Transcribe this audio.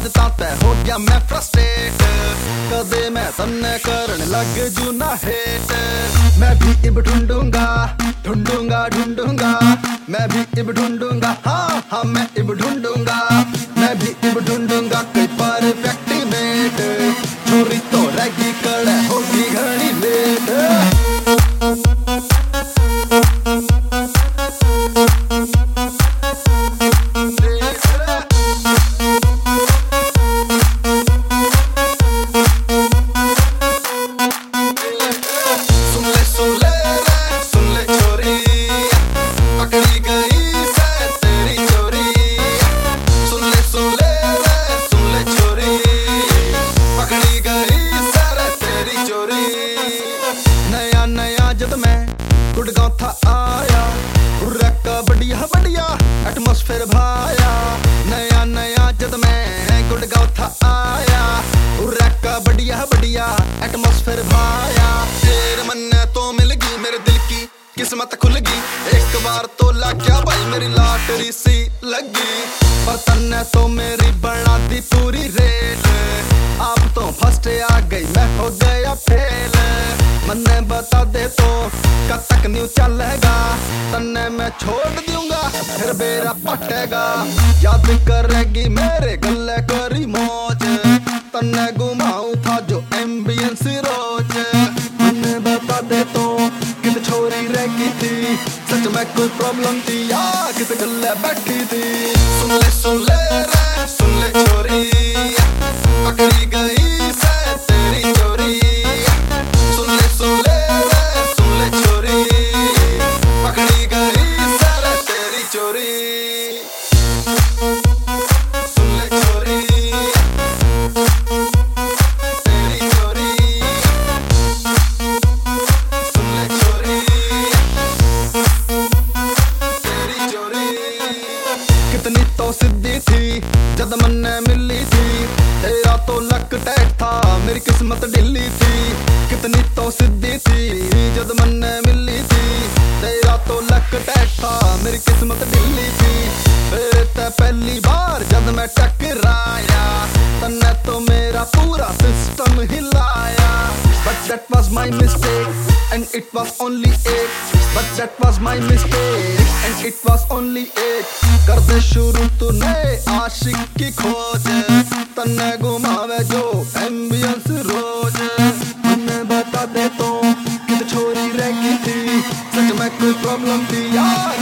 आज ताते हो गया मैं फ्रस्ट्रेट, कदे मैं तन्ने करन लग जू ना हेट। मैं भी इब ढूंढूंगा ढूंढूंगा ढूंढूंगा, मैं भी इब ढूंढूंगा, हाँ हाँ मैं इब ढूंढूंगा, मैं भी इब ढूंढूंगा कोई परफेक्ट मेट। छोरी तो रहेगी कड़े होगी घड़ी लेट। नया नया जब मैं गुड़गांव था आया, रक्का बढ़िया बढ़िया एटमॉस्फेयर भाया। नया नया जब मैं गुड़गांव था आया, रक्का बढ़िया बढ़िया एटमॉस्फेयर भाया। तेरे मन तो मिल गई मेरे दिल की किस्मत खुल गई, एक बार तो क्या भाई मेरी लॉटरी सी लगी। पर तन्ने तो मेरी बना दी पूरी रेट, आप तो फर्स्ट आ गई मैं हो गया फेल। मन्ने बता दे तो कब तक न्यू चलेगा, तन्ने मैं छोड़ दूंगा फिर बेरा पटेगा। याद करेगी मेरे गले करी मौज, तन्ने घुमाऊं था जो एम्बियंस रोज। मन्ने बता दे तो कित छोरी रह थी, सच में कोई प्रॉब्लम थी या किस गले बैठी थी। सुन ले रे सुन ले छोरी, पकड़ी गई से तेरी चोरी। सुन ले रे सुन ले छोरी, पकड़ी गई से तेरी चोरी। सुन ले छोरी तेरी चोरी, सुन ले छोरी तेरी चोरी। कितनी तो सिद्धि थी जब मन्ने मिली थी, तेरा तो लक टैट था मेरी किस्मत ढिल्ली थी। कितनी तो सिद्धि थी जब मन्ने मिली थी, तेरा तो लक टैट था मेरी किस्मत ढिल्ली थी। फिर ते पहली बार जब मैं टकराया, तन्ने तो मेरा पूरा सिस्टम हिलाया। But that was my mistake and it was only it, but that was my mistake and it was only it। कर दे शुरू तू नए आशिक की खोज, तन्ने घुमावे जो एम्बियंस रोज। मन्ने बता दे तो कित छोरी रह गई थी, सच में कोई प्रॉब्लम थी या